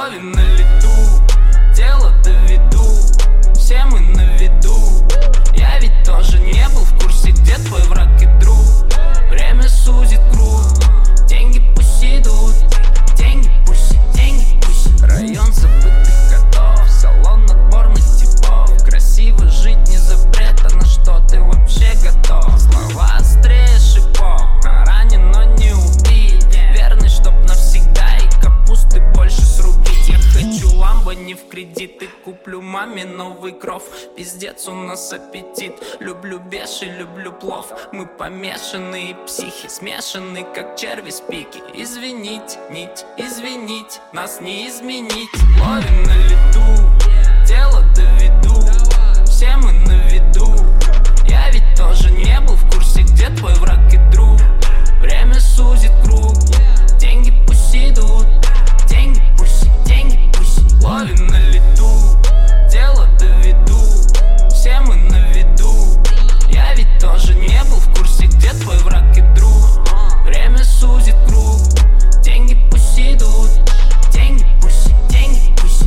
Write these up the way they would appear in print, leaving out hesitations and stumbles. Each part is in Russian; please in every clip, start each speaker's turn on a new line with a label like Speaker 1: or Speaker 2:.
Speaker 1: Ловим на лету, дело доведу, все мы на виду. Я ведь тоже не был в курсе, где твой враг и друг. Время сузит круг, деньги пусть идут, деньги пусть, деньги пусть. Район забытых котов, салон отборных типов. Красиво жить не запрет, а на что ты вообще готов? Слова острее шипов, ранен, но не убит. Верный, чтоб навсегда, и капусты больше срубить. Я хочу ламбо не в кредит, и куплю маме новый кров. Пиздец, у нас аппетит. Люблю беши, люблю плов. Мы помешанные психи, смешанные, как черви с пики. Извинить, нить, извинить, нас не изменить. Ловим на лету, дело доведу, все мы на виду. Я ведь тоже не был в курсе, где твой враг и друг. Время сузит круг, деньги пусть идут, деньги пусть, деньги пусть. Ловим на лету, дело доведу, все мы на виду. Я ведь тоже не был в курсе, где твой враг и друг. Время сузит круг, деньги пусть идут, деньги пусть, деньги пусть.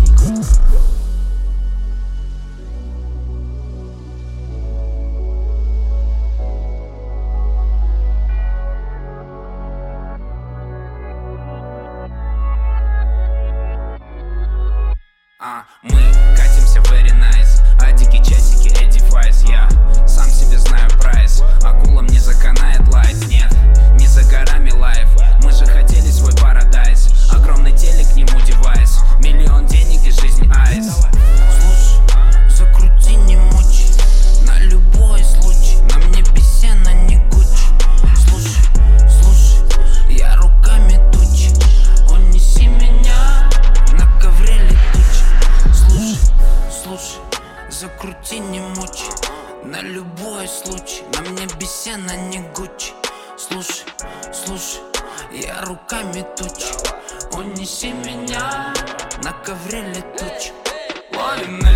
Speaker 1: Мы катимся very nice, а дикие часики Эдди Файс. Я сам себе знаю прайс, акулам не заканает лайт. Нет, не за горами лайф, мы же хотели свой парадайз. Огромный телек, к нему девайс, миллион денег и жизнь айс. Слушай, закрути, не мучи, на любой случай. На мне бесена, не Гуччи. Слушай, слушай, я руками тучи, унеси меня на ковре летучий. Слушай, слушай, закрути, не мучи, на любой случай. На мне бесена, не Гуччи. Слушай, слушай, я руками тучи, унеси меня на ковре летучий. Ловим на